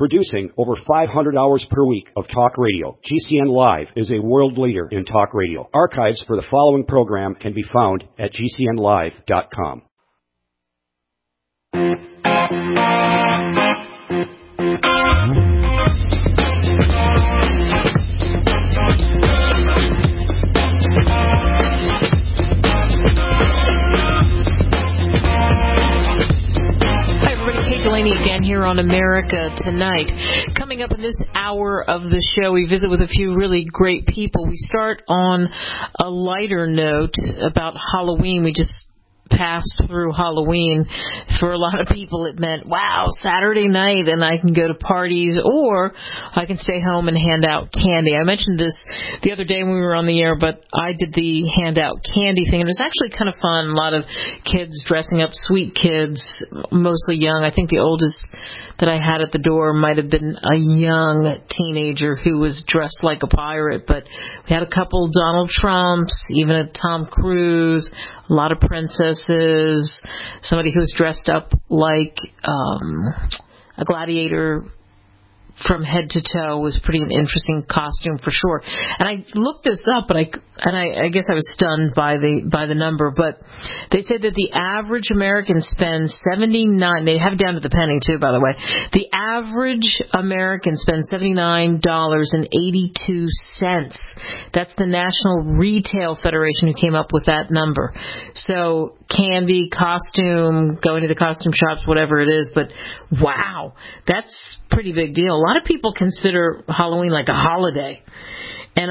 Producing over 500 hours per week of talk radio, GCN Live is a world leader in talk radio. Archives for the following program can be found at gcnlive.com. Delaney again here on America Tonight. Coming up in this hour of the show, we visit with a few really great people. We start on a lighter note about Halloween. We just passed through Halloween. For a lot of people, it meant, wow, Saturday night, and I can go to parties, or I can stay home and hand out candy. I mentioned this the other day when we were on the air, but I did the hand out candy thing, and it was actually kind of fun. A lot of kids dressing up, sweet kids, mostly young. I think the oldest that I had at the door might have been a young teenager who was dressed like a pirate, but we had a couple Donald Trumps, even a Tom Cruise, a lot of princesses, somebody who was dressed up like a gladiator from head to toe. Was pretty an interesting costume for sure. And I looked this up, but I guess I was stunned by the number. But they said that the average American spends $79. They have it down to the penny too, by the way. The average American spends $79.82. That's the National Retail Federation who came up with that number. So candy, costume, going to the costume shops, whatever it is. But wow, that's a pretty big deal. A lot of people consider Halloween like a holiday. And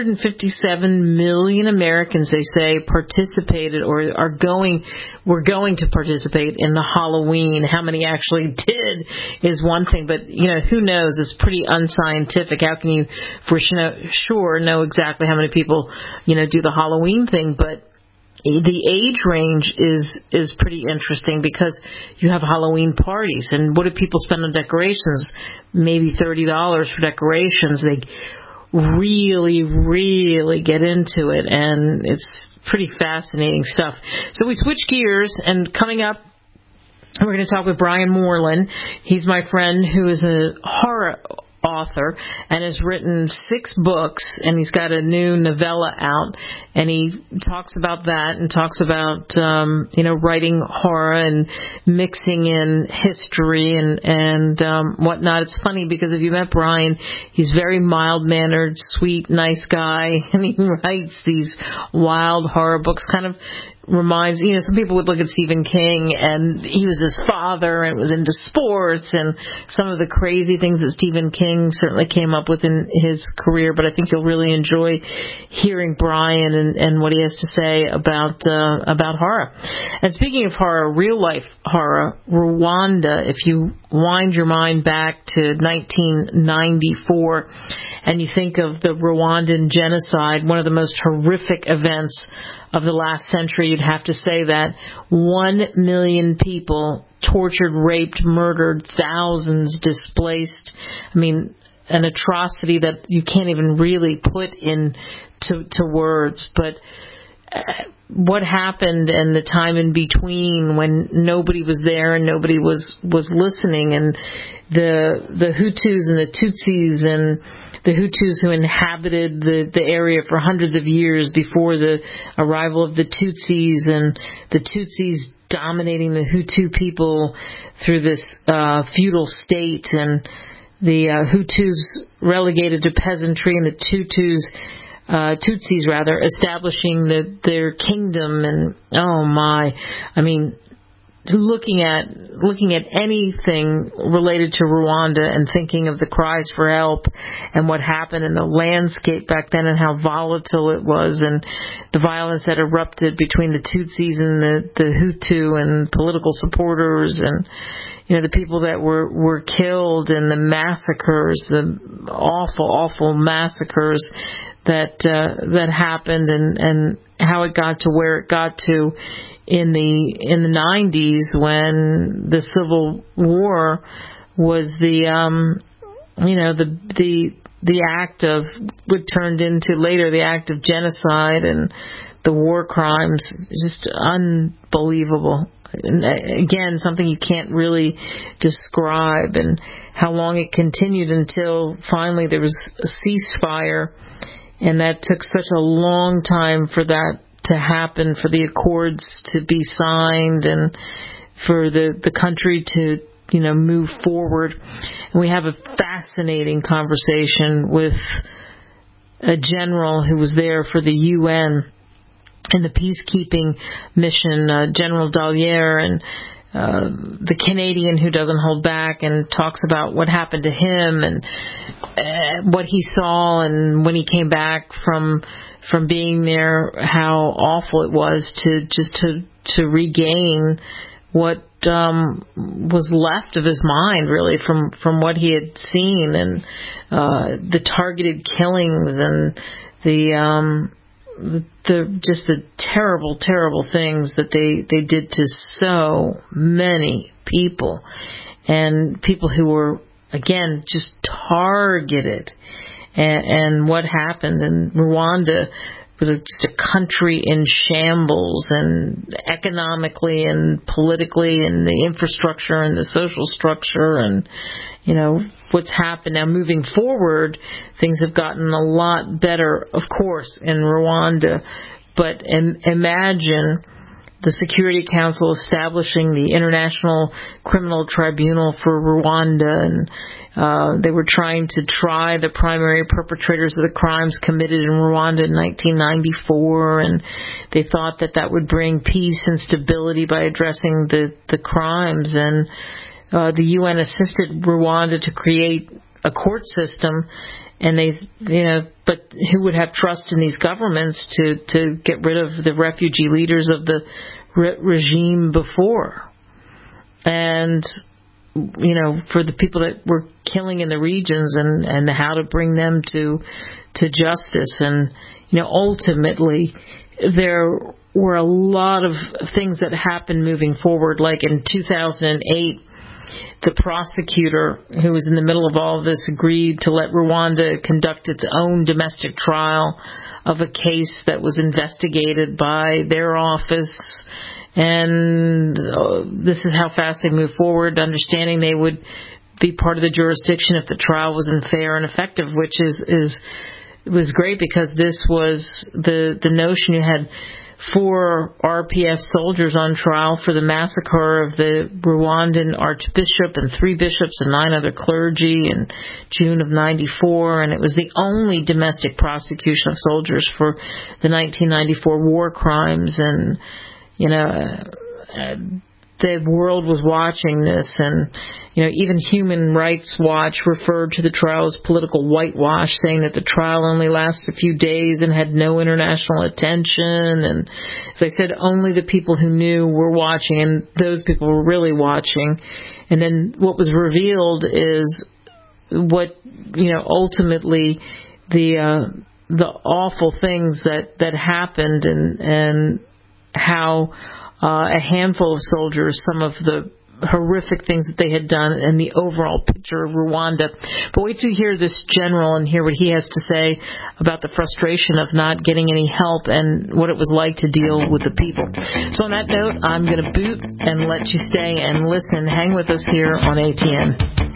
157 million Americans, they say, participated or were going to participate in the Halloween. How many actually did is one thing, but who knows? It's pretty unscientific. How can you for sure know exactly how many people do the Halloween thing? But the age range is pretty interesting because you have Halloween parties, and what do people spend on decorations? Maybe $30 for decorations. They really, really get into it, and it's pretty fascinating stuff. So we switch gears, and coming up, we're going to talk with Brian Moreland. He's my friend who is a horror author and has written 6 books, and he's got a new novella out, and he talks about that and talks about writing horror and mixing in history and whatnot. It's funny because if you met Brian, he's very mild-mannered, sweet, nice guy, and he writes these wild horror books. Kind of reminds, some people would look at Stephen King, and he was his father and was into sports and some of the crazy things that Stephen King certainly came up with in his career. But I think you'll really enjoy hearing Brian and what he has to say about horror. And speaking of horror, real life horror, Rwanda, if you wind your mind back to 1994 and you think of the Rwandan genocide, one of the most horrific events of the last century, you'd have to say that 1 million people tortured, raped, murdered, thousands displaced. I mean, an atrocity that you can't even really put into words. But what happened and the time in between when nobody was there and nobody was listening, and the Hutus and the Tutsis and the Hutus who inhabited the area for hundreds of years before the arrival of the Tutsis, and the Tutsis dominating the Hutu people through this feudal state, and the Hutus relegated to peasantry, and the Tutsis establishing their kingdom. And oh my, I mean, looking at anything related to Rwanda and thinking of the cries for help and what happened in the landscape back then and how volatile it was, and the violence that erupted between the Tutsis and the Hutu and political supporters, and the people that were killed, and the massacres, the awful massacres that happened, and how it got to where it got to in the 90s, when the Civil War was the act of what turned into later the act of genocide and the war crimes. Just unbelievable. again, something you can't really describe, and how long it continued until finally there was a ceasefire, and that took such a long time for that to happen, for the accords to be signed, and for the country to, move forward. And we have a fascinating conversation with a general who was there for the UN in the peacekeeping mission, General Dallier, and the Canadian who doesn't hold back, and talks about what happened to him and what he saw, and when he came back from being there, how awful it was to regain what was left of his mind, really, from what he had seen, and the targeted killings, and the terrible things that they did to so many people, and people who were, again, just targeted. And what happened in Rwanda was just a country in shambles, and economically and politically, and the infrastructure and the social structure, and what's happened now. Moving forward, things have gotten a lot better, of course, in Rwanda, but imagine the Security Council establishing the International Criminal Tribunal for Rwanda, and they were trying to try the primary perpetrators of the crimes committed in Rwanda in 1994, and they thought that would bring peace and stability by addressing the crimes, and the UN assisted Rwanda to create a court system, and but who would have trust in these governments to get rid of the refugee leaders of the regime before? And for the people that were killing in the regions, and how to bring them to justice. And ultimately there were a lot of things that happened moving forward, like in 2008, the prosecutor who was in the middle of all of this agreed to let Rwanda conduct its own domestic trial of a case that was investigated by their office. And this is how fast they moved forward, understanding they would be part of the jurisdiction if the trial wasn't fair and effective, which was great, because this was the notion. You had 4 RPF soldiers on trial for the massacre of the Rwandan archbishop and 3 bishops and 9 other clergy in June of 94, and it was the only domestic prosecution of soldiers for the 1994 war crimes. And the world was watching this, and even Human Rights Watch referred to the trial as political whitewash, saying that the trial only lasted a few days and had no international attention. And as I said, only the people who knew were watching, and those people were really watching. And then what was revealed is what ultimately the awful things that happened, and how a handful of soldiers, some of the horrific things that they had done, and the overall picture of Rwanda. But wait till you hear this general and hear what he has to say about the frustration of not getting any help, and what it was like to deal with the people. So on that note, I'm going to boot and let you stay and listen. Hang with us here on ATN.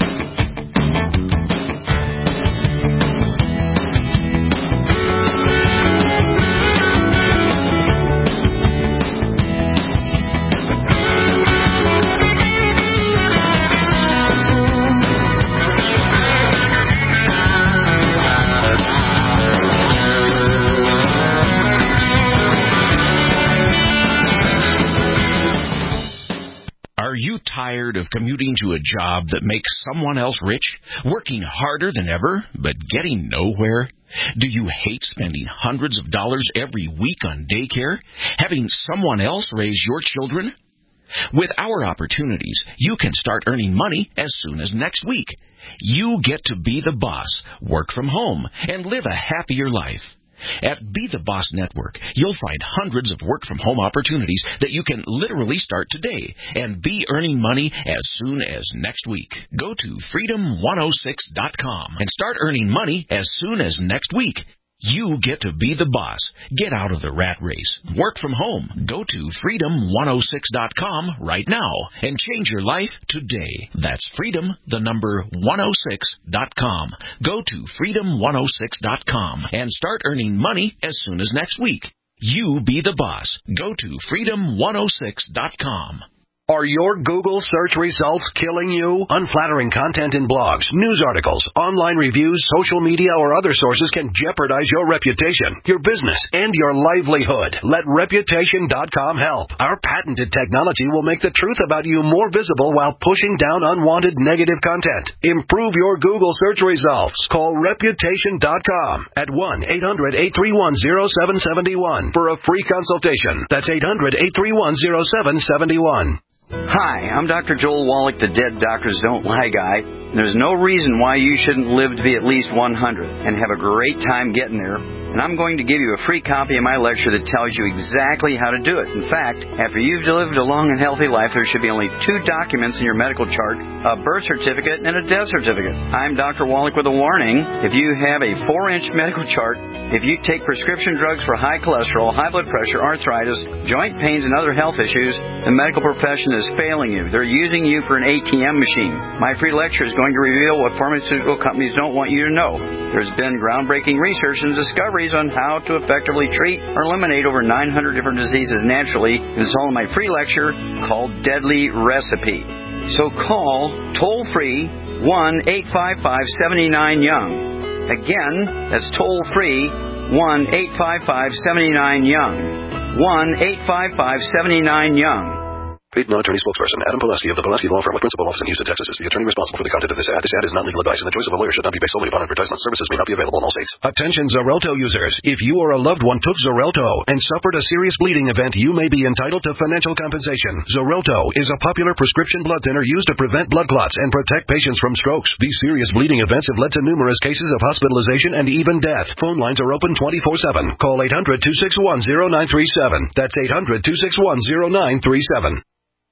Tired of commuting to a job that makes someone else rich, working harder than ever, but getting nowhere? Do you hate spending hundreds of dollars every week on daycare, having someone else raise your children? With our opportunities, you can start earning money as soon as next week. You get to be the boss, work from home, and live a happier life. At Be the Boss Network, you'll find hundreds of work-from-home opportunities that you can literally start today and be earning money as soon as next week. Go to freedom106.com and start earning money as soon as next week. You get to be the boss. Get out of the rat race. Work from home. Go to freedom106.com right now and change your life today. That's freedom106.com. Go to freedom106.com and start earning money as soon as next week. You be the boss. Go to freedom106.com. Are your Google search results killing you? Unflattering content in blogs, news articles, online reviews, social media, or other sources can jeopardize your reputation, your business, and your livelihood. Let Reputation.com help. Our patented technology will make the truth about you more visible while pushing down unwanted negative content. Improve your Google search results. Call Reputation.com at 1-800-831-0771 for a free consultation. That's 800-831-0771. Hi, I'm Dr. Joel Wallach, the Dead Doctors Don't Lie guy. There's no reason why you shouldn't live to be at least 100 and have a great time getting there. And I'm going to give you a free copy of my lecture that tells you exactly how to do it. In fact, after you've lived a long and healthy life, there should be only 2 documents in your medical chart, a birth certificate and a death certificate. I'm Dr. Wallach with a warning. If you have a 4-inch medical chart, if you take prescription drugs for high cholesterol, high blood pressure, arthritis, joint pains, and other health issues, the medical profession is failing you. They're using you for an ATM machine. My free lecture is going to reveal what pharmaceutical companies don't want you to know. There's been groundbreaking research and discoveries on how to effectively treat or eliminate over 900 different diseases naturally. And it's all in my free lecture called Deadly Recipe. So call toll-free 1-855-79-YOUNG. Again, that's toll-free 1-855-79-YOUNG. 1-855-79-YOUNG. Paid non-attorney spokesperson Adam Pulaski of the Pulaski Law Firm with principal office in Houston, Texas is the attorney responsible for the content of this ad. This ad is not legal advice, and the choice of a lawyer should not be based solely upon advertisement. Services may not be available in all states. Attention Xarelto users. If you or a loved one took Xarelto and suffered a serious bleeding event, you may be entitled to financial compensation. Xarelto is a popular prescription blood thinner used to prevent blood clots and protect patients from strokes. These serious bleeding events have led to numerous cases of hospitalization and even death. Phone lines are open 24/7. Call 800-261-0937. That's 800-261-0937.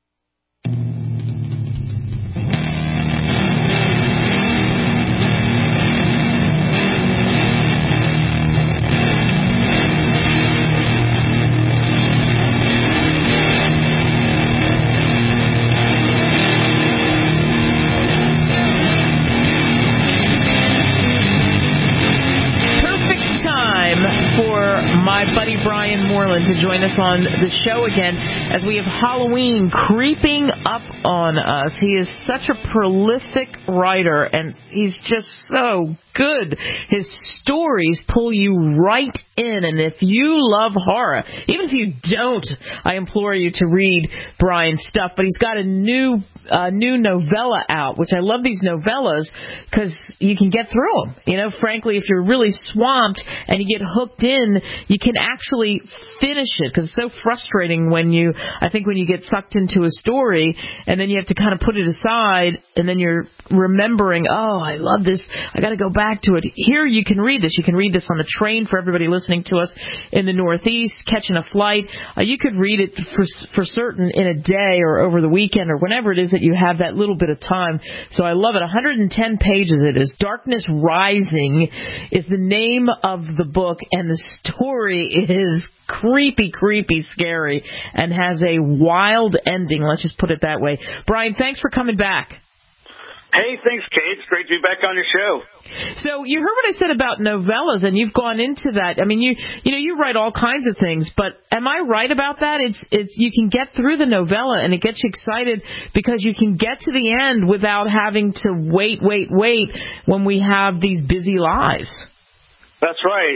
To join us on the show again as we have Halloween creeping up on us. He is such a prolific writer, and he's just so good. His stories pull you right in, and if you love horror, even if you don't, I implore you to read Brian's stuff. But he's got a new novella out, which I love these novellas because you can get through them. You know, frankly, if you're really swamped and you get hooked in, you can actually finish it, because it's so frustrating when you get sucked into a story and then you have to kind of put it aside, and then you're remembering, oh, I love this, I got to go back to it. Here you can read this. You can read this on the train for everybody listening to us in the Northeast, catching a flight. You could read it for certain in a day or over the weekend or whenever it is that you have that little bit of time. So I love it. 110 pages it is. Darkness Rising is the name of the book, and the story is creepy, scary, and has a wild ending. Let's just put it that way. Brian, thanks for coming back. Hey, thanks, Kate. It's great to be back on your show. So you heard what I said about novellas, and you've gone into that. I mean, you write all kinds of things, but am I right about that? It's you can get through the novella, and it gets you excited because you can get to the end without having to wait when we have these busy lives. That's right.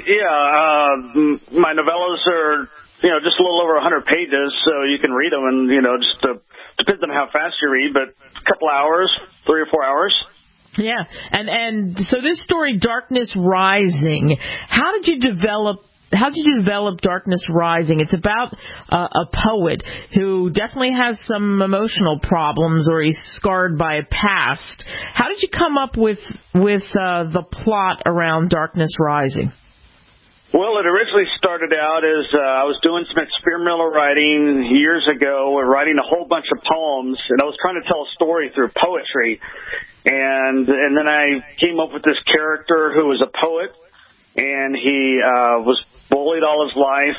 Yeah, my novellas are just a little over 100 pages, so you can read them, and just depends on how fast you read, but a couple hours, 3 or 4 hours. Yeah, and so this story, Darkness Rising, how did you develop Darkness Rising? It's about a poet who definitely has some emotional problems, or he's scarred by a past. How did you come up with the plot around Darkness Rising? Well, it originally started out as I was doing some experimental writing years ago, writing a whole bunch of poems, and I was trying to tell a story through poetry. And then I came up with this character who was a poet, and he was bullied all his life.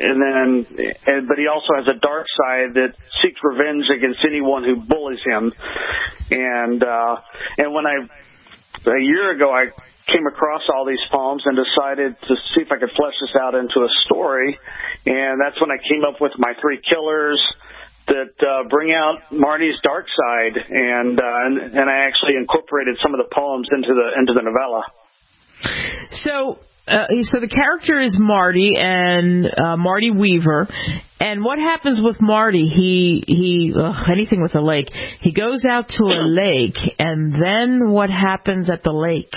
But he also has a dark side that seeks revenge against anyone who bullies him. And when a year ago I came across all these poems and decided to see if I could flesh this out into a story, and that's when I came up with my 3 killers that bring out Marty's dark side, and I actually incorporated some of the poems into the novella. So the character is Marty and Marty Weaver, and what happens with Marty? He anything with a lake. He goes out to a lake, and then what happens at the lake?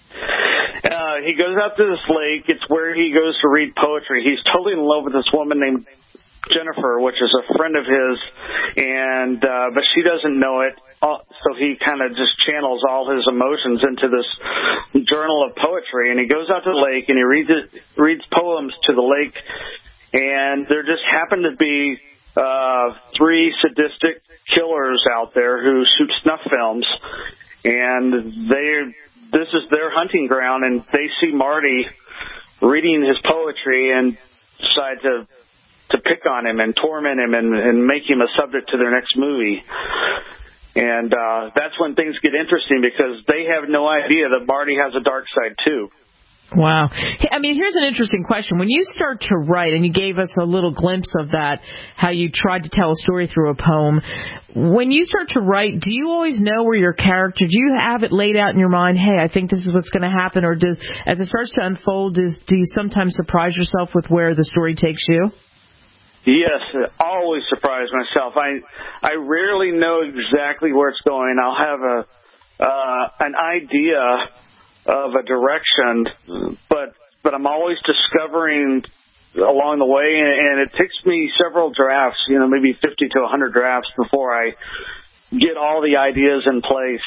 He goes out to this lake. It's where he goes to read poetry. He's totally in love with this woman named Jennifer, which is a friend of his, and but she doesn't know it. So he kind of just channels all his emotions into this journal of poetry, and he goes out to the lake and he reads poems to the lake, and there just happen to be 3 sadistic killers out there who shoot snuff films, and this is their hunting ground, and they see Marty reading his poetry and decide to pick on him and torment him and make him a subject to their next movie. And that's when things get interesting, because they have no idea that Marty has a dark side too. Wow. I mean, here's an interesting question. When you start to write, and you gave us a little glimpse of that, how you tried to tell a story through a poem, when you start to write, do you always know where your character, do you have it laid out in your mind, hey, I think this is what's going to happen, or as it starts to unfold, do you sometimes surprise yourself with where the story takes you? Yes, I always surprise myself. I rarely know exactly where it's going. I'll have an idea of a direction, but I'm always discovering along the way, and it takes me several drafts, maybe 50 to 100 drafts before I get all the ideas in place.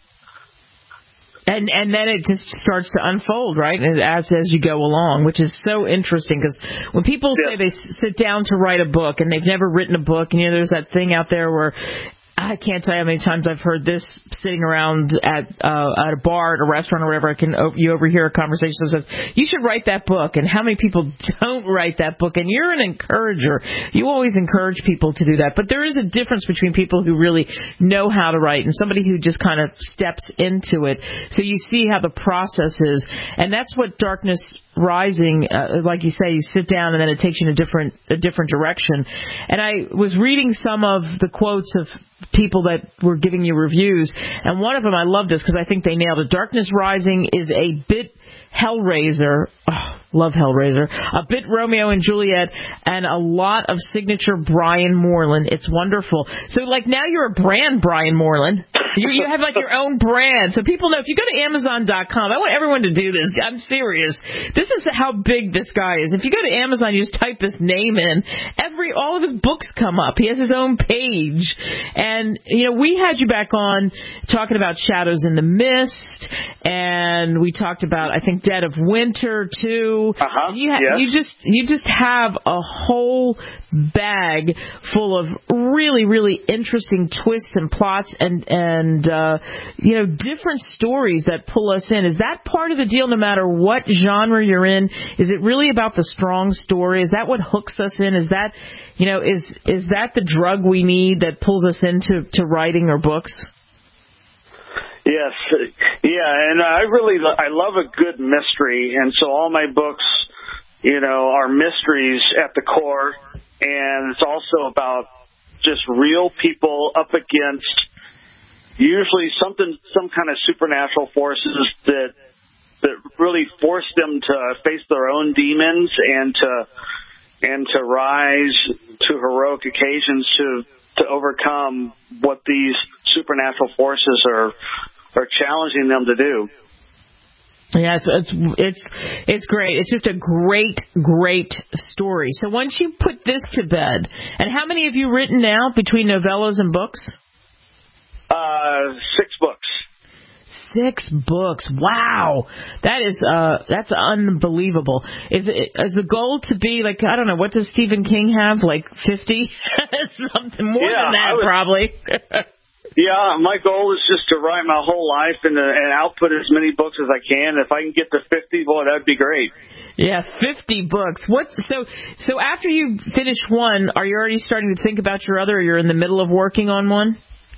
And then it just starts to unfold, right, as you go along, which is so interesting, because when people say they sit down to write a book and they've never written a book, and there's that thing out there where I can't tell you how many times I've heard this sitting around at a bar, at a restaurant, or whatever. You overhear a conversation that says, you should write that book. And how many people don't write that book? And you're an encourager. You always encourage people to do that. But there is a difference between people who really know how to write and somebody who just kind of steps into it. So you see how the process is. And that's what Darkness Rising, like you say, you sit down and then it takes you in a different direction. And I was reading some of the quotes of people that were giving you reviews, and one of them, I love this because I think they nailed it. Darkness Rising is a bit Hellraiser. Oh, love Hellraiser. A bit Romeo and Juliet, and a lot of signature Brian Moreland. It's wonderful. So, now you're a brand, Brian Moreland. You have your own brand. So people know, if you go to Amazon.com, I want everyone to do this. I'm serious. This is how big this guy is. If you go to Amazon, you just type his name in. All of his books come up. He has his own page. And, we had you back on talking about Shadows in the Mist, and we talked about, I think, Dead of Winter, too. Uh-huh. You just have a whole bag full of really, really interesting twists and plots and different stories that pull us in. Is that part of the deal no matter what genre you're in? Is it really about the strong story? Is that what hooks us in? Is that, is that the drug we need that pulls us into writing or books? Yes. Yeah, and I love a good mystery, and so all my books, are mysteries at the core, and it's also about just real people up against usually some kind of supernatural forces that really force them to face their own demons and to rise to heroic occasions to overcome what these supernatural forces are challenging them to do. Yeah, it's great. It's just a great story. So once you put this to bed, and how many have you written now between novellas and books? 6 books. 6 books. Wow. That's unbelievable. Is the goal to be I don't know, what does Stephen King have? 50? Something more than that, probably. Yeah, my goal is just to write my whole life and output as many books as I can. If I can get to 50, boy, that'd be great. Yeah, 50 books. So after you finish one, are you already starting to think about your other, or you're in the middle of working on one?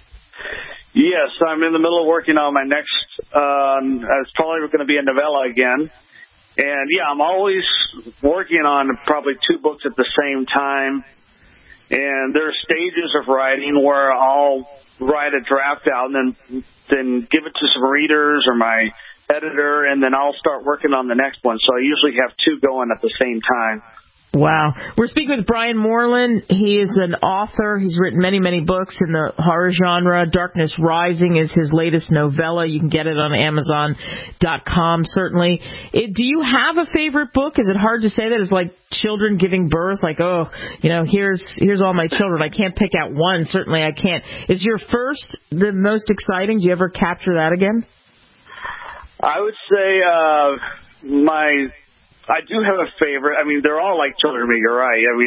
Yes, I'm in the middle of working on my next, it's probably going to be a novella again. And, yeah, I'm always working on probably 2 books at the same time. And there are stages of writing where I'll write a draft out and then give it to some readers or my editor, and then I'll start working on the next one. So I usually have 2 going at the same time. Wow. We're speaking with Brian Moreland. He is an author. He's written many, many books in the horror genre. Darkness Rising is his latest novella. You can get it on Amazon.com, certainly. Do you have a favorite book? Is it hard to say that? It's like children giving birth, like, oh, here's all my children. I can't pick out one. Certainly I can't. Is your first the most exciting? Do you ever capture that again? I would say I do have a favorite. I mean, they're all like children to me. You're right. I mean,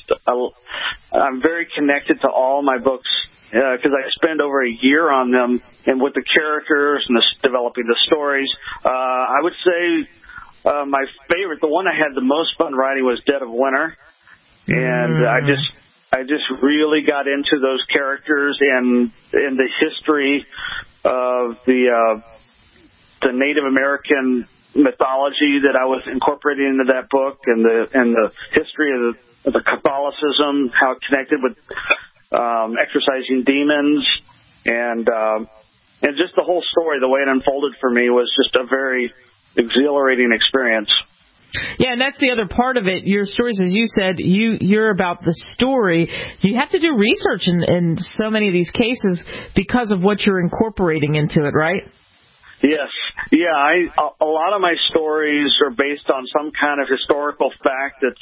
I'm very connected to all my books because I spend over a year on them and with the characters and developing the stories. I would say my favorite, the one I had the most fun writing, was Dead of Winter, and I just really got into those characters and the history of the Native American mythology that I was incorporating into that book, and the history of the Catholicism, how it connected with exorcising demons, and just the whole story, the way it unfolded for me was just a very exhilarating experience. Yeah, and that's the other part of it. Your stories, as you said, you're about the story. You have to do research in so many of these cases because of what you're incorporating into it, right? Yes. Yeah, a lot of my stories are based on some kind of historical fact that's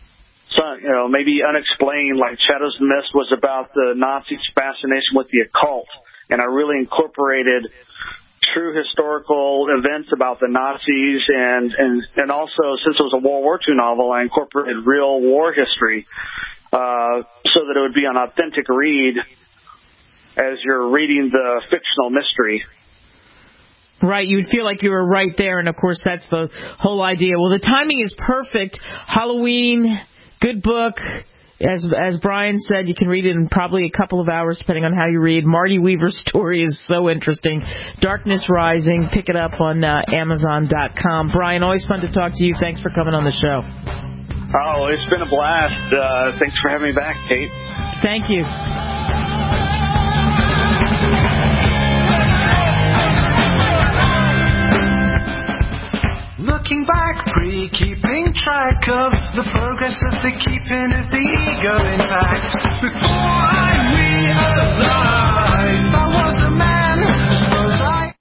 maybe unexplained, like Shadows and Mist was about the Nazis' fascination with the occult, and I really incorporated true historical events about the Nazis, and also, since it was a World War II novel, I incorporated real war history so that it would be an authentic read as you're reading the fictional mystery. Right, you would feel like you were right there, and of course that's the whole idea. Well, the timing is perfect. Halloween, good book. As Brian said, you can read it in probably a couple of hours, depending on how you read. Marty Weaver's story is so interesting. Darkness Rising, pick it up on Amazon.com. Brian, always fun to talk to you. Thanks for coming on the show. Oh, it's been a blast. Thanks for having me back, Kate. Thank you. Looking back, keeping track of the progress of the keeping of the ego intact. Before I realized I was a man, suppose I...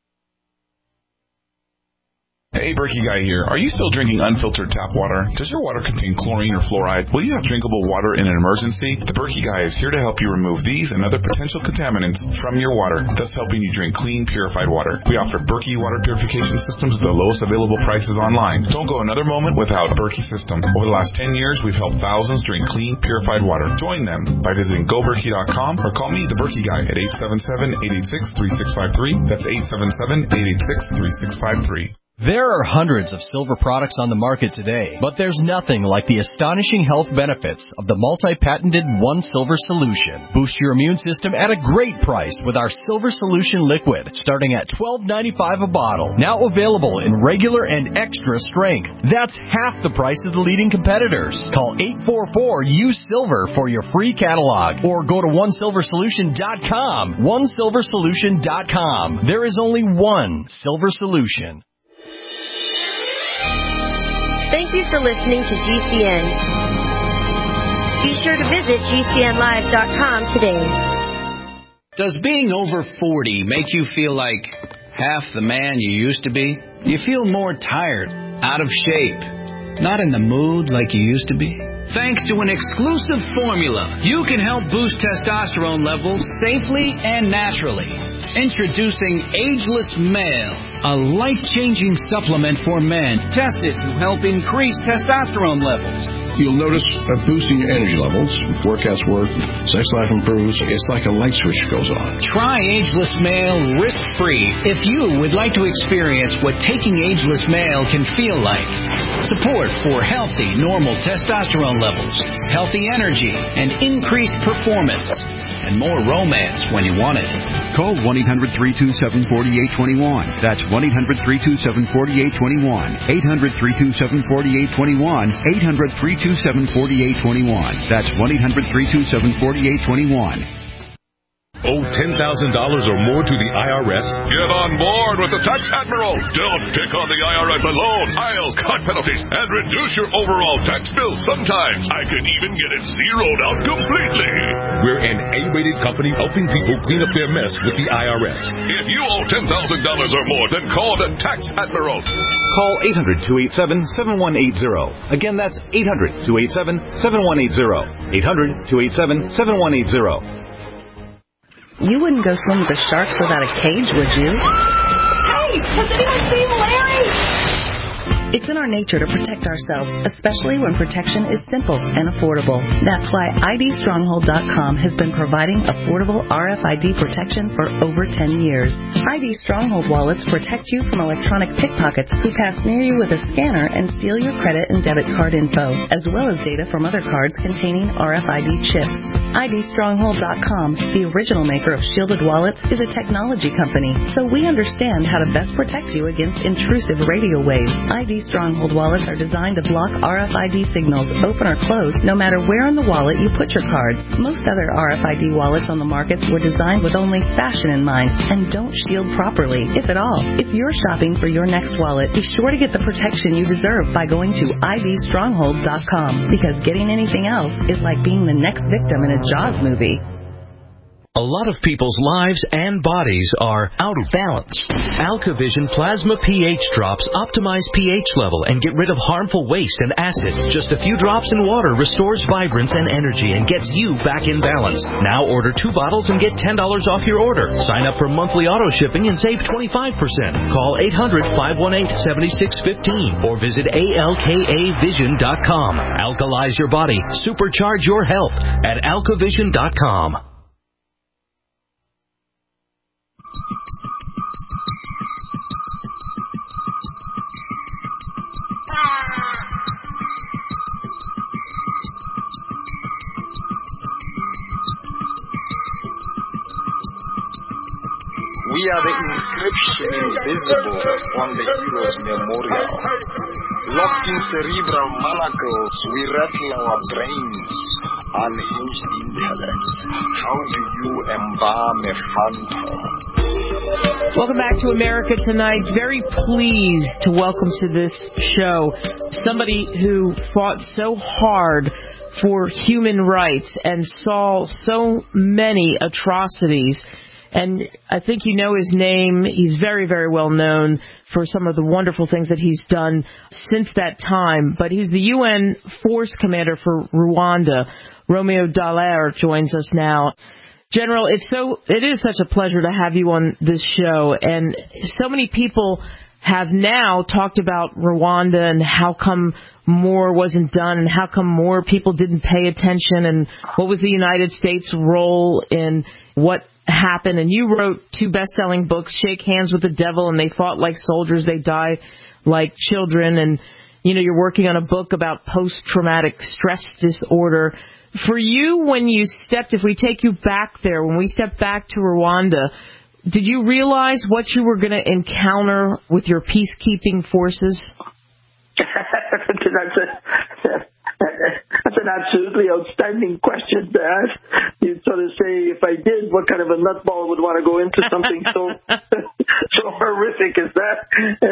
Hey, Berkey Guy here. Are you still drinking unfiltered tap water? Does your water contain chlorine or fluoride? Will you have drinkable water in an emergency? The Berkey Guy is here to help you remove these and other potential contaminants from your water, thus helping you drink clean, purified water. We offer Berkey water purification systems at the lowest available prices online. Don't go another moment without Berkey system. Over the last 10 years, we've helped thousands drink clean, purified water. Join them by visiting GoBerkey.com or call me, the Berkey Guy, at 877-886-3653. That's 877-886-3653. There are hundreds of silver products on the market today, but there's nothing like the astonishing health benefits of the multi-patented One Silver Solution. Boost your immune system at a great price with our Silver Solution Liquid, starting at $12.95 a bottle. Now available in regular and extra strength. That's half the price of the leading competitors. Call 844-U-SILVER for your free catalog, or go to OneSilverSolution.com. OneSilverSolution.com. There is only one Silver Solution. Thank you for listening to GCN. Be sure to visit GCNlive.com today. Does being over 40 make you feel like half the man you used to be? You feel more tired, out of shape, not in the mood like you used to be? Thanks to an exclusive formula, you can help boost testosterone levels safely and naturally. Introducing Ageless Male, a life-changing supplement for men tested to help increase testosterone levels. You'll notice a boost in your energy levels, forecast work, sex life improves. It's like a light switch goes on. Try Ageless Male risk-free if you would like to experience what taking Ageless Male can feel like. Support for healthy, normal testosterone levels, healthy energy, and increased performance. And more romance when you want it. Call 1-800-327-4821. That's 1-800-327-4821. 800-327-4821. 800-327-4821. That's 1-800-327-4821. Owe $10,000 or more to the IRS? Get on board with the Tax Admiral. Don't take on the IRS alone. I'll cut penalties and reduce your overall tax bill. Sometimes I can even get it zeroed out completely. We're an A-rated company helping people clean up their mess with the IRS. If you owe $10,000 or more, then call the Tax Admiral. Call 800-287-7180. Again, that's 800-287-7180. 800-287-7180. You wouldn't go swim with the sharks without a cage, would you? Hey, has anyone seen Larry? It's in our nature to protect ourselves, especially when protection is simple and affordable. That's why IDStronghold.com has been providing affordable RFID protection for over 10 years. ID Stronghold wallets protect you from electronic pickpockets who pass near you with a scanner and steal your credit and debit card info, as well as data from other cards containing RFID chips. IDStronghold.com, the original maker of shielded wallets, is a technology company, so we understand how to best protect you against intrusive radio waves. ID Stronghold wallets are designed to block RFID signals, open or close, no matter where in the wallet you put your cards. Most other RFID wallets on the market were designed with only fashion in mind and don't shield properly, if at all. If you're shopping for your next wallet, be sure to get the protection you deserve by going to IDStronghold.com, because getting anything else is like being the next victim in a Jaws movie. A lot of people's lives and bodies are out of balance. AlkaVision Plasma pH drops optimize pH level and get rid of harmful waste and acid. Just a few drops in water restores vibrance and energy and gets you back in balance. Now order 2 bottles and get $10 off your order. Sign up for monthly auto shipping and save 25%. Call 800-518-7615 or visit alkavision.com. Alkalize your body. Supercharge your health at alkavision.com. We are the inscription invisible on the hero's memorial. Locked in cerebral manacles, we rattle our brains. Unhinged intellect. How do you embalm a phantom? Welcome back to America Tonight. Very pleased to welcome to this show somebody who fought so hard for human rights and saw so many atrocities. And I think you know his name. He's very, very well known for some of the wonderful things that he's done since that time. But he's the UN Force Commander for Rwanda. Romeo Dallaire joins us now. General, it is such a pleasure to have you on this show. And so many people have now talked about Rwanda and how come more wasn't done and how come more people didn't pay attention and what was the United States' role in what happened. And you wrote 2 best-selling books, Shake Hands with the Devil and They Fought Like Soldiers, They Died Like Children. And, you know, you're working on a book about post-traumatic stress disorder. For you, when you stepped, if we take you back there, when we stepped back to Rwanda, did you realize what you were going to encounter with your peacekeeping forces? That's an absolutely outstanding question to ask. You'd sort of say, if I did, what kind of a nutball would want to go into something so horrific as that?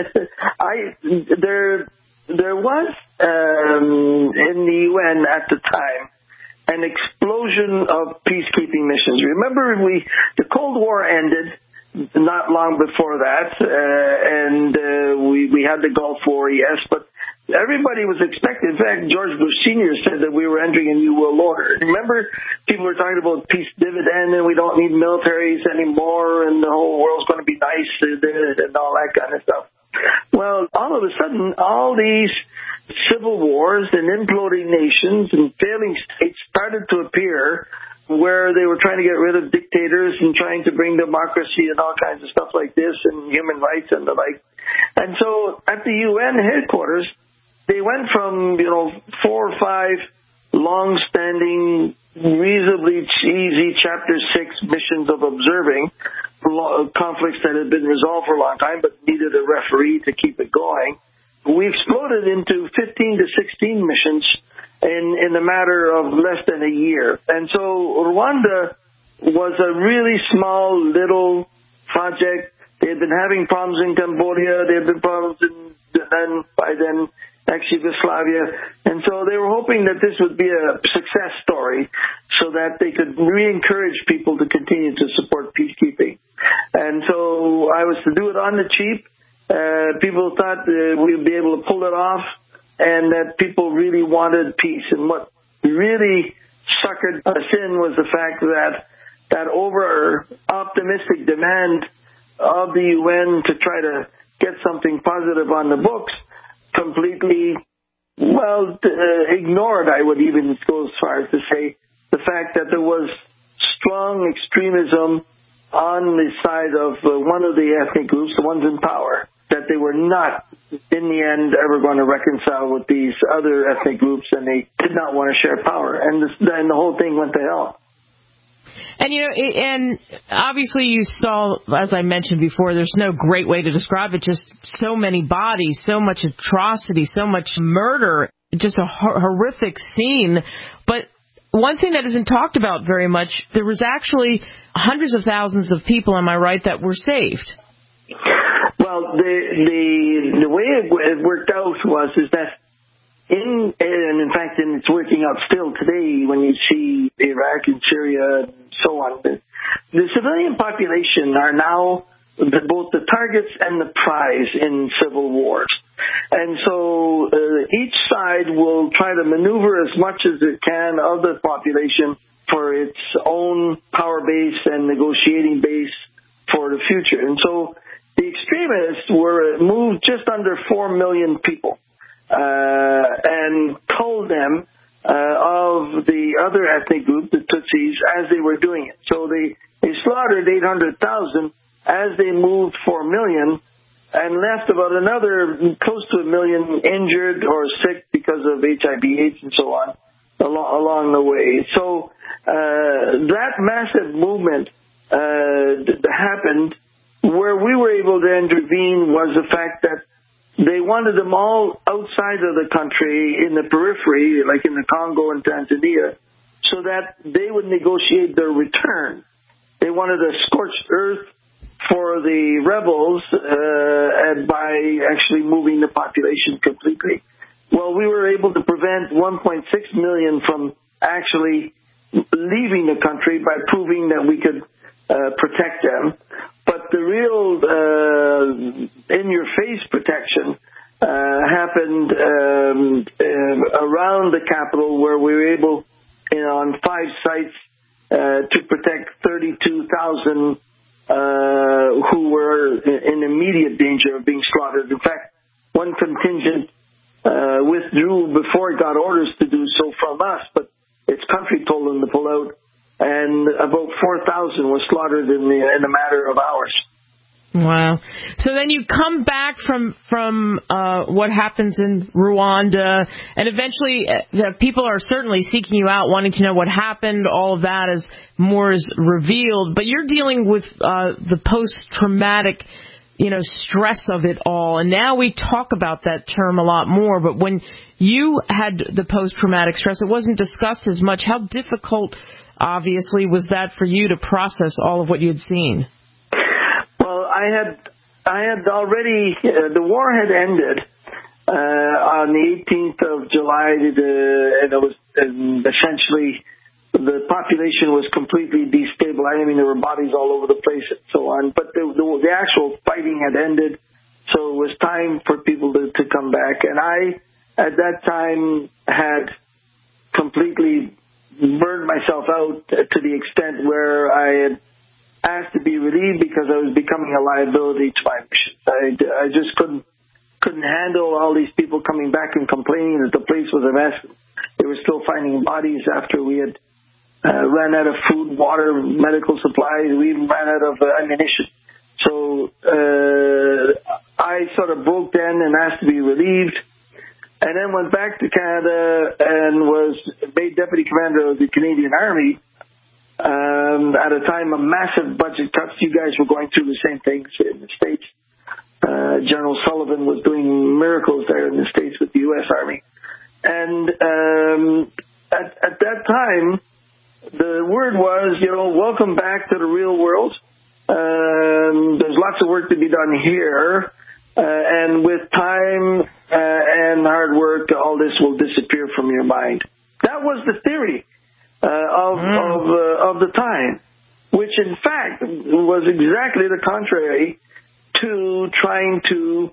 There was in the UN at the time an explosion of peacekeeping missions. Remember, the Cold War ended not long before that, and we had the Gulf War, yes, but everybody was expecting. In fact, George Bush Sr. said that we were entering a new world order. Remember, people were talking about peace dividend and we don't need militaries anymore and the whole world's going to be nice and all that kind of stuff. Well, all of a sudden, all these civil wars and imploding nations and failing states started to appear, where they were trying to get rid of dictators and trying to bring democracy and all kinds of stuff like this and human rights and the like. And so at the UN headquarters, they went from, 4 or 5 long-standing, reasonably easy Chapter 6 missions of observing conflicts that had been resolved for a long time but needed a referee to keep it going. We exploded into 15 to 16 missions in a matter of less than a year. And so Rwanda was a really small little project. They had been having problems in Cambodia. They had been problems by then ex-Yugoslavia. And so they were hoping that this would be a success story so that they could re-encourage people to continue to support peacekeeping. And so I was to do it on the cheap. People thought we would be able to pull it off, and that people really wanted peace. And what really suckered us in was the fact that over-optimistic demand of the UN to try to get something positive on the books completely, ignored, I would even go as far as to say, the fact that there was strong extremism on the side of one of the ethnic groups, the ones in power, that they were not, in the end, ever going to reconcile with these other ethnic groups, and they did not want to share power. And the whole thing went to hell. And, and obviously you saw, as I mentioned before, there's no great way to describe it, just so many bodies, so much atrocity, so much murder, just a horrific scene. But one thing that isn't talked about very much, there was actually hundreds of thousands of people, am I right, that were saved? Well, the way it worked out is that in fact, it's working out still today when you see Iraq and Syria and so on. The civilian population are now both the targets and the prize in civil wars. And so each side will try to maneuver as much as it can of the population for its own power base and negotiating base for the future. And so the extremists were moved just under 4 million people. And told them of the other ethnic group, the Tutsis, as they were doing it. So they slaughtered 800,000 as they moved 4 million and left about another close to 1 million injured or sick because of HIV/AIDS and so on along the way. So that massive movement happened. Where we were able to intervene was the fact that they wanted them all outside of the country, in the periphery, like in the Congo and Tanzania, so that they would negotiate their return. They wanted a scorched earth for the rebels and by actually moving the population completely. Well, we were able to prevent 1.6 million from actually leaving the country by proving that we could protect them. But the real in-your-face protection happened around the capital, where we were able, on 5 sites, to protect 32,000 who were in immediate danger of being slaughtered. In fact, one contingent withdrew before it got orders to do so from us, but its country told them to pull out. And about 4,000 were slaughtered in a matter of hours. Wow. So then you come back from what happens in Rwanda, and eventually people are certainly seeking you out, wanting to know what happened. All of that as more is revealed. But you're dealing with the post-traumatic, stress of it all. And now we talk about that term a lot more. But when you had the post-traumatic stress, it wasn't discussed as much. How difficult, obviously, was that for you to process all of what you had seen? Well, I had already, the war had ended on the 18th of July, and it was essentially the population was completely destabilized. I mean, there were bodies all over the place and so on, but the actual fighting had ended, so it was time for people to come back. And I, at that time, had completely burned myself out to the extent where I had asked to be relieved because I was becoming a liability to my mission. I just couldn't couldn't handle all these people coming back and complaining that the place was a mess. They were still finding bodies after we had ran out of food, water, medical supplies. We even ran out of ammunition. So I sort of broke down and asked to be relieved, and then went back to Canada and was made deputy commander of the Canadian Army. At a time of massive budget cuts, you guys were going through the same things in the States. General Sullivan was doing miracles there in the States with the U.S. Army. And at that time, the word was, welcome back to the real world. There's lots of work to be done here. And with time and hard work, all this will disappear from your mind. That was the theory of the time, which in fact was exactly the contrary to trying to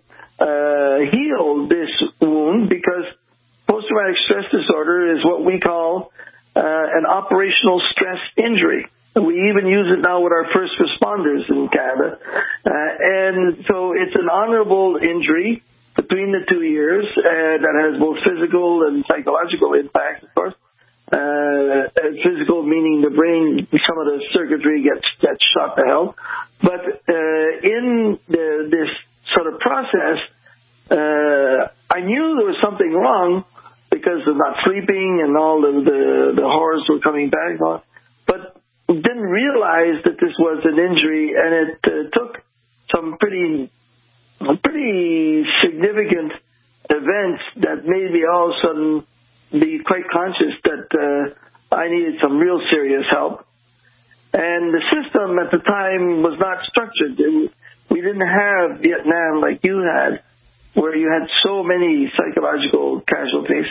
heal this wound, because post-traumatic stress disorder is what we call an operational stress injury. We even use it now with our first responders in Canada. And so it's an honorable injury between the 2 years that has both physical and psychological impacts, of course. Physical meaning the brain, some of the circuitry gets shot to hell. But in this sort of process, I knew there was something wrong because of not sleeping and all the horrors were coming back. But didn't realize that this was an injury, and it took some pretty significant events that made me all of a sudden be quite conscious that I needed some real serious help. And the system at the time was not structured. We didn't have Vietnam like you had, where you had so many psychological casualties.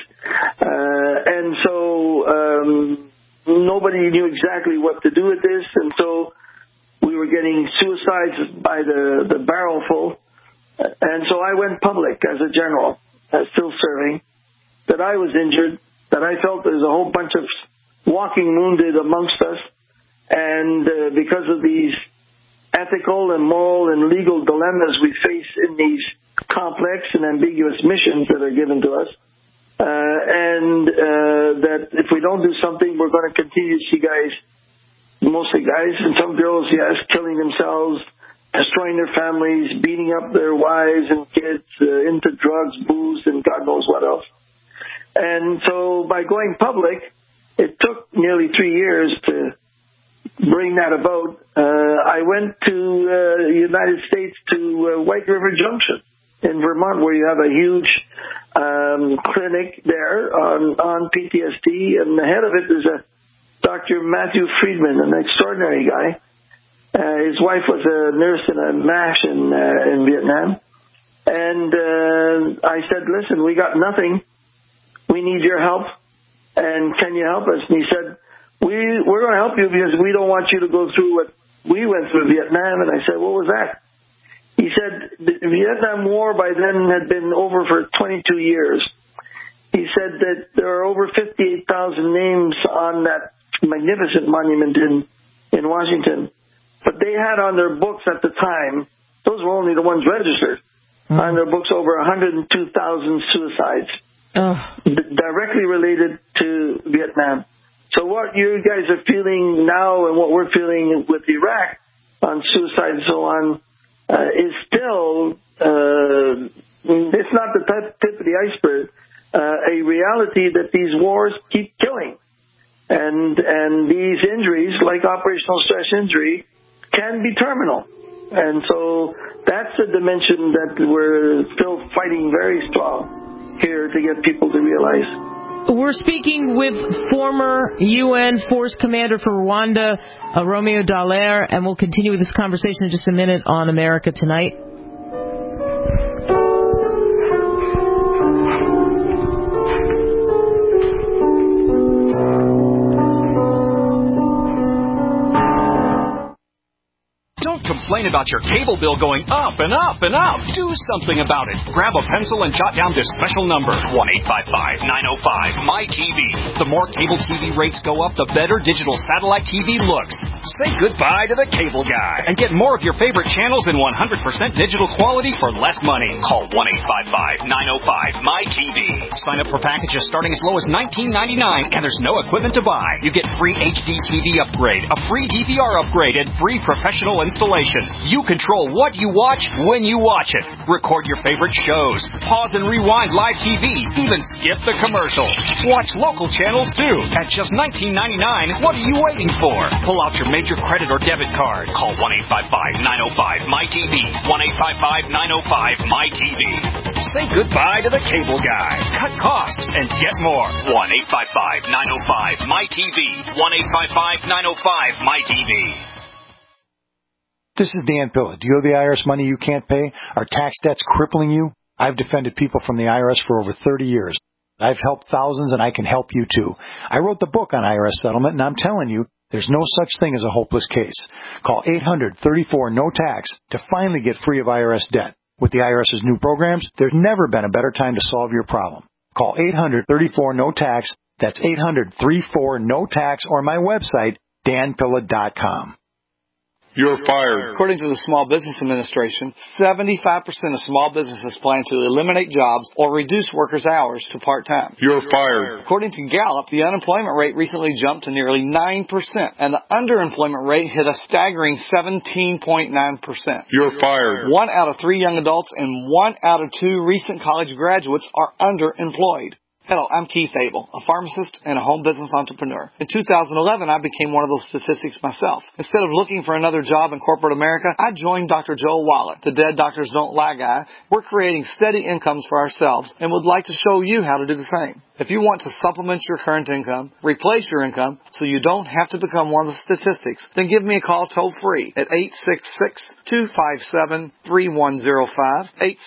And so nobody knew exactly what to do with this. And so we were getting suicides by the barrelful. And so I went public as a general, still serving, that I was injured, that I felt there's a whole bunch of walking wounded amongst us. And because of these ethical and moral and legal dilemmas we face in these complex and ambiguous missions that are given to us, and that if we don't do something, we're going to continue to see guys, mostly guys and some girls, yes, killing themselves, destroying their families, beating up their wives and kids, into drugs, booze, and God knows what else. And so by going public, it took nearly 3 years to bring that about. I went to the United States to White River Junction in Vermont, where you have a huge clinic there on PTSD, and the head of it is a Dr. Matthew Friedman, an extraordinary guy. His wife was a nurse in a MASH in Vietnam. And I said, listen, we got nothing. We need your help. And can you help us? And he said, we're going to help you because we don't want you to go through what we went through in Vietnam. And I said, what was that? He said the Vietnam War by then had been over for 22 years. He said that there are over 58,000 names on that magnificent monument in Washington. But they had on their books at the time, those were only the ones registered, on their books over 102,000 suicides directly related to Vietnam. So what you guys are feeling now and what we're feeling with Iraq on suicide and so on is still, it's not the tip of the iceberg, a reality that these wars keep killing. And these injuries, like operational stress injury, can be terminal. And so that's a dimension that we're still fighting very strong here to get people to realize. We're speaking with former UN Force Commander for Rwanda, Romeo Dallaire, and we'll continue with this conversation in just a minute on America Tonight. Don't complain complain about your cable bill going up and up and up. Do something about it. Grab a pencil and jot down this special number, 1-855-905-MY-TV. The more cable TV rates go up, the better digital satellite TV looks. Say goodbye to the cable guy and get more of your favorite channels in 100% digital quality for less money. Call 1-855-905-MY-TV. Sign up for packages starting as low as $19.99, and there's no equipment to buy. You get free HD TV upgrade, a free DVR upgrade, and free professional installation. You control what you watch when you watch it. Record your favorite shows, pause and rewind live TV, even skip the commercials. Watch local channels too. At just $19.99, what are you waiting for? Pull out your major credit or debit card. Call 1-855-905-MY-TV. 1-855-905-MY-TV. Say goodbye to the cable guy. Cut costs and get more. 1-855-905-MY-TV. 1-855-905-MY-TV. This is Dan Pilla. Do you owe the IRS money you can't pay? Are tax debts crippling you? I've defended people from the IRS for over 30 years. I've helped thousands, and I can help you too. I wrote the book on IRS settlement, and I'm telling you, there's no such thing as a hopeless case. Call 800-34-NO-TAX to finally get free of IRS debt. With the IRS's new programs, there's never been a better time to solve your problem. Call 800-34-NO-TAX. That's 800-34-NO-TAX, or my website, danpilla.com. You're fired. According to the Small Business Administration, 75% of small businesses plan to eliminate jobs or reduce workers' hours to part-time. You're fired. According to Gallup, the unemployment rate recently jumped to nearly 9%, and the underemployment rate hit a staggering 17.9%. You're fired. 1 out of 3 young adults and 1 out of 2 recent college graduates are underemployed. Hello, I'm Keith Abel, a pharmacist and a home business entrepreneur. In 2011, I became one of those statistics myself. Instead of looking for another job in corporate America, I joined Dr. Joel Wallach, the Dead Doctors Don't Lie guy. We're creating steady incomes for ourselves and would like to show you how to do the same. If you want to supplement your current income, replace your income, so you don't have to become one of the statistics, then give me a call toll-free at 866-257-3105,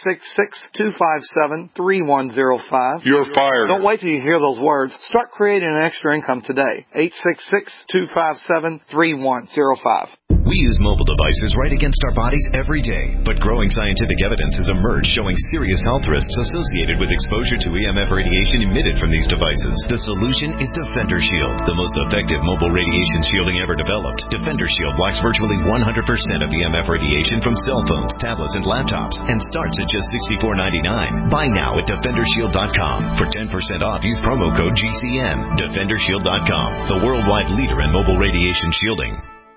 866-257-3105. You're fired. Don't wait till you hear those words. Start creating an extra income today. 866-257-3105. We use mobile devices right against our bodies every day, but growing scientific evidence has emerged showing serious health risks associated with exposure to EMF radiation emitted from these devices. The solution is Defender Shield, the most effective mobile radiation shielding ever developed. Defender Shield blocks virtually 100% of EMF radiation from cell phones, tablets, and laptops, and starts at just $64.99. Buy now at DefenderShield.com. For 10% off, use promo code GCN. DefenderShield.com, the worldwide leader in mobile radiation shielding.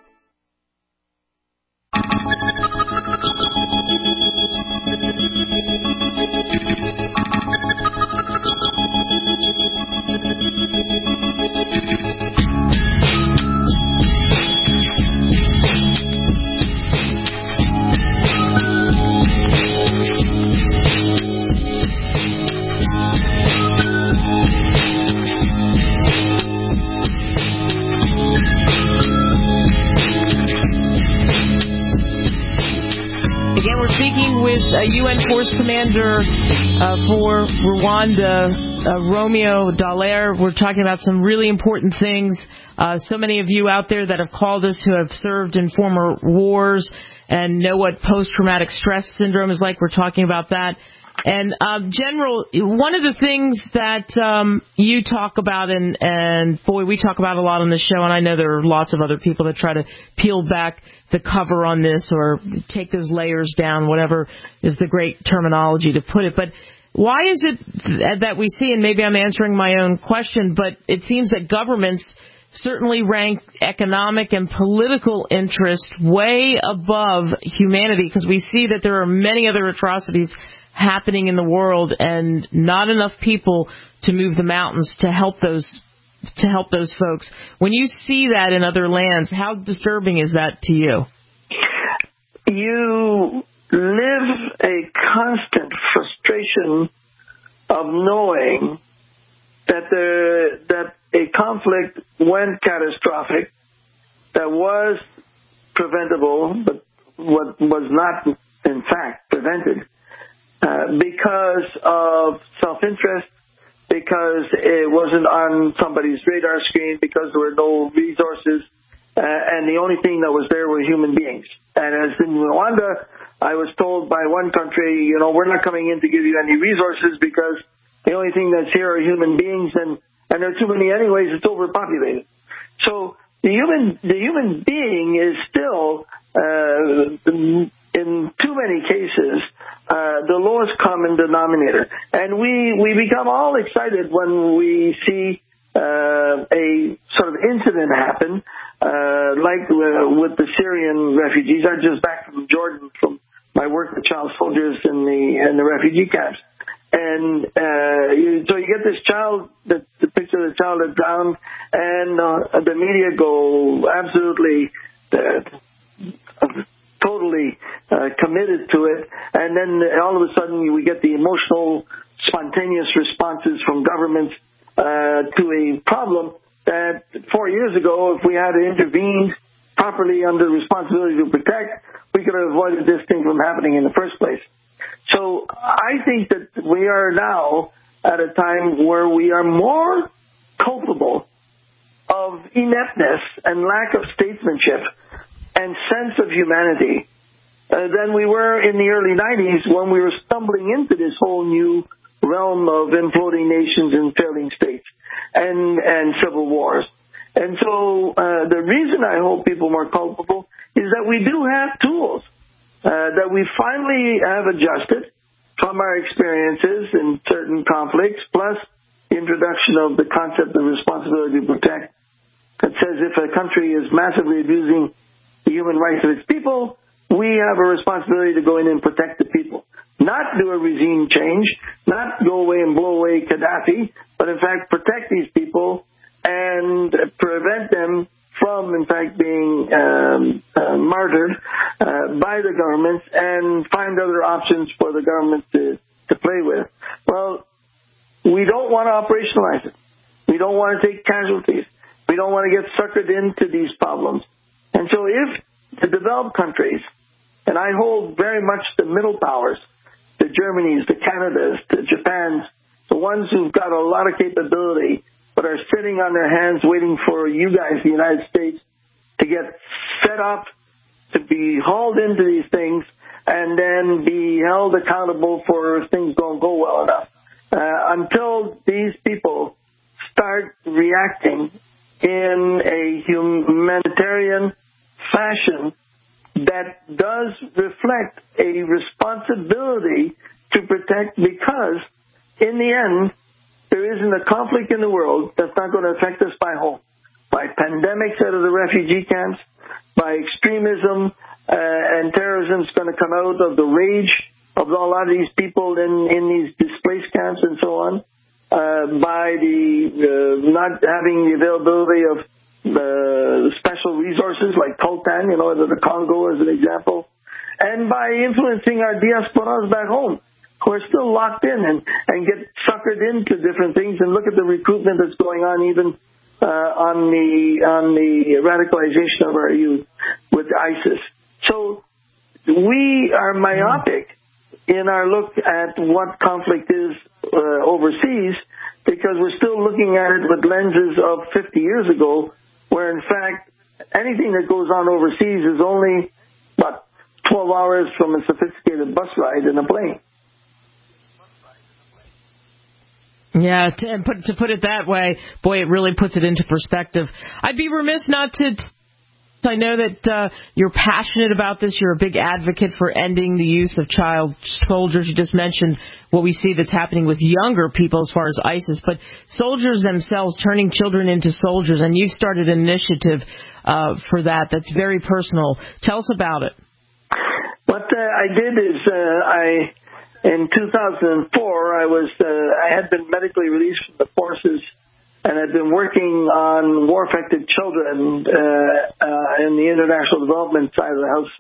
UN Force Commander for Rwanda, Romeo Dallaire. We're talking about some really important things. So many of you out there that have called us who have served in former wars and know what post-traumatic stress syndrome is like. We're talking about that. And General, one of the things that you talk about, and boy, we talk about a lot on the show, and I know there are lots of other people that try to peel back the cover on this or take those layers down, whatever is the great terminology to put it. But why is it that we see, and maybe I'm answering my own question, but it seems that governments certainly rank economic and political interest way above humanity, because we see that there are many other atrocities happening in the world and not enough people to move the mountains to help those folks. When you see that in other lands, how disturbing is that to you? You live a constant frustration of knowing that a conflict went catastrophic, that was preventable, but what was not in fact prevented, because of self-interest, because it wasn't on somebody's radar screen, because there were no resources, and the only thing that was there were human beings. And as in Rwanda, I was told by one country, we're not coming in to give you any resources because the only thing that's here are human beings, and there are too many anyways. It's overpopulated. So the human being is still, in too many cases, the lowest common denominator. And we become all excited when we see a sort of incident happen, like with the Syrian refugees. I'm just back from Jordan from my work with child soldiers in the refugee camps. And so you get this child, the picture of the child that's drowned, and the media go absolutely totally committed to it. And then all of a sudden we get the emotional, spontaneous responses from governments to a problem that 4 years ago, if we had intervened properly under responsibility to protect, we could have avoided this thing from happening in the first place. So I think that we are now at a time where we are more culpable of ineptness and lack of statesmanship and sense of humanity than we were in the early 90s when we were stumbling into this whole new realm of imploding nations and failing states and civil wars. And so the reason I hold people more culpable is that we do have tools that we finally have adjusted from our experiences in certain conflicts, plus the introduction of the concept of responsibility to protect that says if a country is massively abusing the human rights of its people, we have a responsibility to go in and protect the people. Not do a regime change, not go away and blow away Gaddafi, but in fact protect these people and prevent them from, in fact, being martyred by the government and find other options for the government to play with. Well, we don't want to operationalize it. We don't want to take casualties. We don't want to get suckered into these problems. And so if the developed countries, and I hold very much the middle powers, the Germanys, the Canadas, the Japans, the ones who've got a lot of capability but are sitting on their hands waiting for you guys, the United States, to get set up, to be hauled into these things, and then be held accountable for if things don't go well enough. Until these people start reacting in a humanitarian fashion that does reflect a responsibility to protect, because in the end, there isn't a conflict in the world that's not going to affect us by pandemics out of the refugee camps, by extremism and terrorism is going to come out of the rage of a lot of these people in these displaced camps and so on, by the not having the availability of the special resources like coltan, the Congo as an example, and by influencing our diasporas back home, who are still locked in and get suckered into different things. And look at the recruitment that's going on even on the radicalization of our youth with ISIS. So we are myopic in our look at what conflict is overseas, because we're still looking at it with lenses of 50 years ago, where in fact anything that goes on overseas is only, 12 hours from a sophisticated bus ride in a plane. Yeah, to put it that way, boy, it really puts it into perspective. I'd be remiss not to. I know that you're passionate about this. You're a big advocate for ending the use of child soldiers. You just mentioned what we see that's happening with younger people as far as ISIS, but soldiers themselves turning children into soldiers, and you've started an initiative for that that's very personal. Tell us about it. What I did is in 2004, I had been medically released from the forces, and I'd been working on war-affected children in the international development side of the house.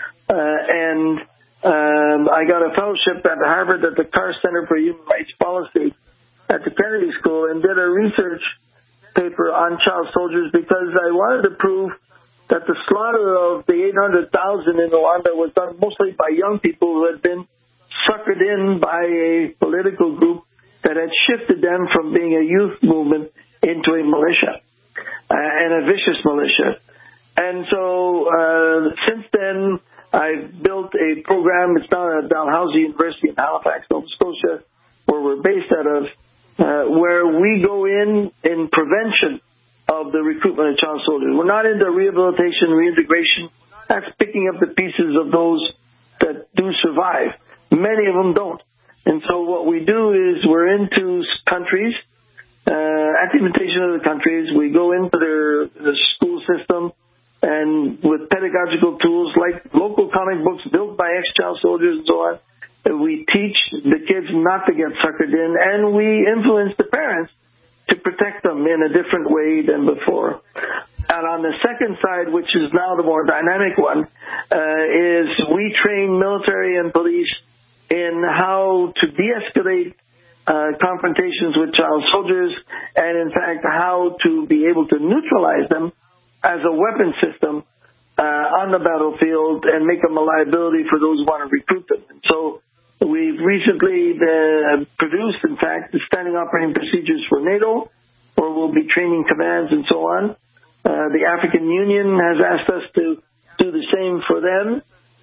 I got a fellowship at Harvard at the Carr Center for Human Rights Policy at the Kennedy School, and did a research paper on child soldiers because I wanted to prove that the slaughter of the 800,000 in Rwanda was done mostly by young people who had been suckered in by a political group that had shifted them from being a youth movement into a militia, and a vicious militia. And so since then, I've built a program. It's now at Dalhousie University in Halifax, Nova Scotia, where we're based out of, where we go in prevention of the recruitment of child soldiers. We're not into rehabilitation, reintegration. That's picking up the pieces of those that do survive. Many of them don't. And so what we do is we're into countries, at the invitation of the countries, we go into their school system, and with pedagogical tools like local comic books built by ex-child soldiers and so on, we teach the kids not to get suckered in, and we influence the parents to protect them in a different way than before. And on the second side, which is now the more dynamic one, is we train military and police in how to de-escalate confrontations with child soldiers, and in fact how to be able to neutralize them as a weapon system on the battlefield and make them a liability for those who want to recruit them. And so we've recently produced, in fact, the standing operating procedures for NATO, where we'll be training commands and so on. The African Union has asked us to do the same for them.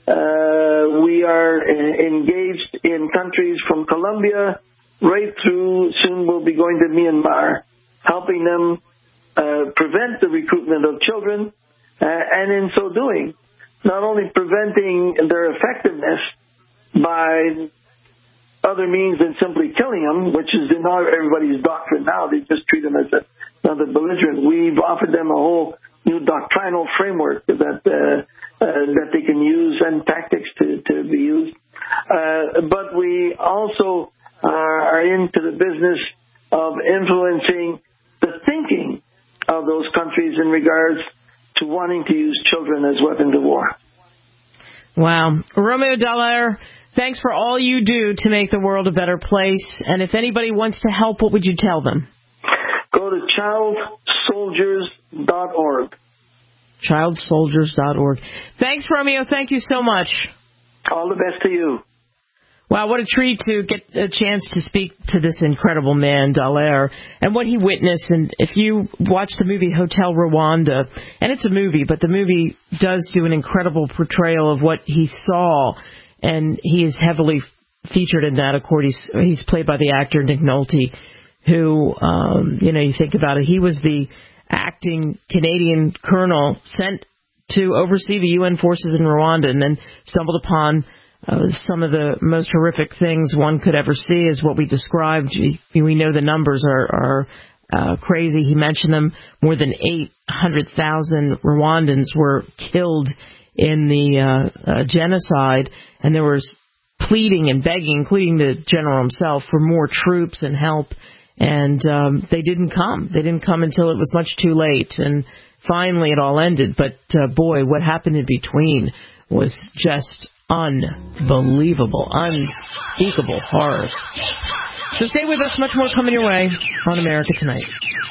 We are engaged in countries from Colombia right through, soon we'll be going to Myanmar, helping them prevent the recruitment of children, and in so doing, not only preventing their effectiveness by other means than simply killing them, which is in everybody's doctrine now. They just treat them as another belligerent. We've offered them a whole new doctrinal framework that they can use and tactics to be used. But we also are into the business of influencing the thinking of those countries in regards to wanting to use children as weapons of war. Wow. Romeo Dallaire, thanks for all you do to make the world a better place. And if anybody wants to help, what would you tell them? Go to childsoldiers.org. Childsoldiers.org. Thanks, Romeo. Thank you so much. All the best to you. Wow, what a treat to get a chance to speak to this incredible man, Dallaire, and what he witnessed. And if you watch the movie Hotel Rwanda, and it's a movie, but the movie does do an incredible portrayal of what he saw, and he is heavily featured in that. Of course, he's played by the actor Nick Nolte, who, you think about it, he was the acting Canadian colonel sent to oversee the UN forces in Rwanda, and then stumbled upon some of the most horrific things one could ever see is what we described. We know the numbers are crazy. He mentioned them. More than 800,000 Rwandans were killed in the genocide, and there was pleading and begging, including the general himself, for more troops and help. And they didn't come. They didn't come until it was much too late. And finally it all ended. But, boy, what happened in between was just unbelievable, unspeakable horrors. So stay with us. Much more coming your way on America Tonight.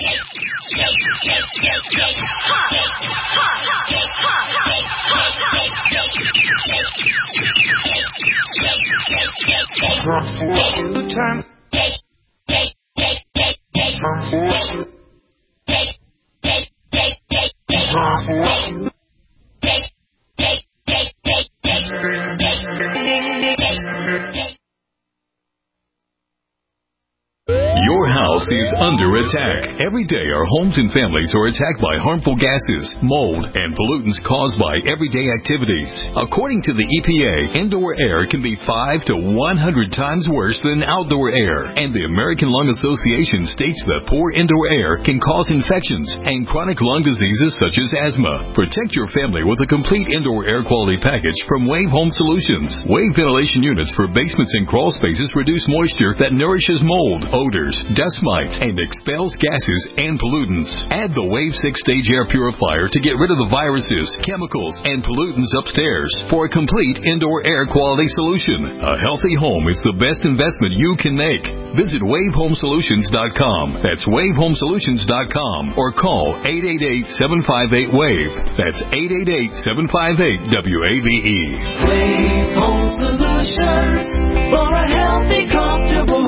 Your house is under attack. Every day our homes and families are attacked by harmful gases, mold, and pollutants caused by everyday activities. According to the EPA, indoor air can be 5 to 100 times worse than outdoor air. And the American Lung Association states that poor indoor air can cause infections and chronic lung diseases such as asthma. Protect your family with a complete indoor air quality package from Wave Home Solutions. Wave ventilation units for basements and crawl spaces reduce moisture that nourishes mold, odors, dust mites, and expels gases and pollutants. Add the Wave 6-stage air purifier to get rid of the viruses, chemicals, and pollutants upstairs for a complete indoor air quality solution. A healthy home is the best investment you can make. Visit WaveHomeSolutions.com. That's WaveHomeSolutions.com or call 888-758-WAVE. That's 888-758-WAVE. Wave Home Solutions for a healthy, comfortable